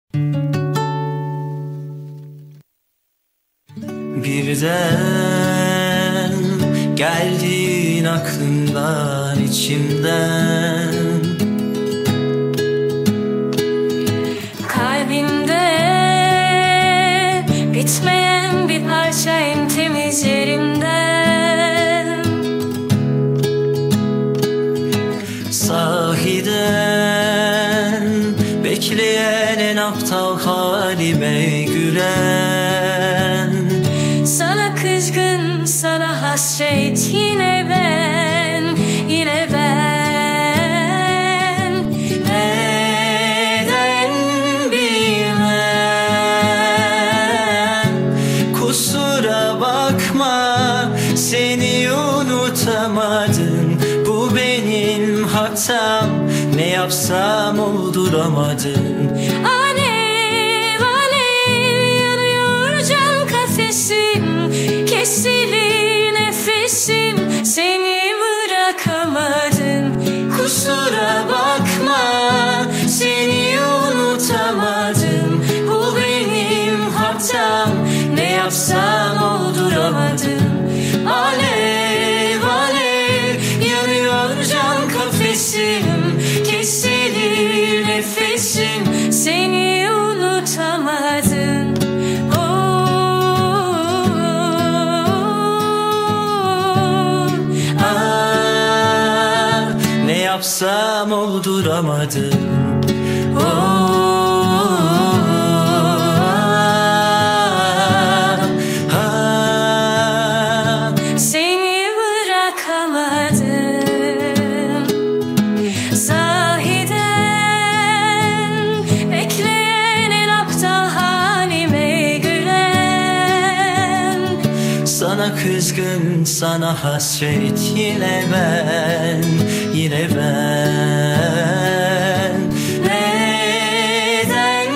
Birden geldin aklımdan, içimden. Kalbimde bitmeyen bir parça en temiz yerimden. Sahiden bekleyen en aptal halime gülen. Sana kızgın, sana hasret, yine ben, yine ben. Neden bilmem, kusura bakma, seni unutamadım. Bu benim hatam, ne yapsam olduramadım. Alev alev yanıyor can kafesim, kesilir nefesim, seni bırakamadım. Kusura bakma, seni unutamadım. Bu benim hatam, ne yapsam olduramadım. Alev alev yanıyor can kafesim, kesilir nefesim, Seni unutamadım. Ne yapsam olduramadım. Seni bırakamadım. Sahiden bekleyen en aptal halime gülen. Sana kızgın, sana hasret, yine ben, yine ben. Neden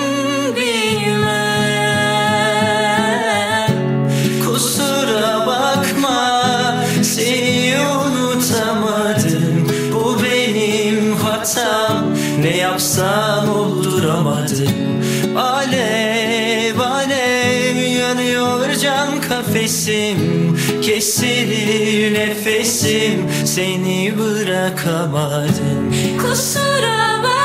bilmem, kusura bakma, seni unutamadım. Bu benim hatam, ne yapsam olduramadım. Alev alev yanıyor can kafesim, kesilir nefesim, seni bırakamadım. Kusura bakma.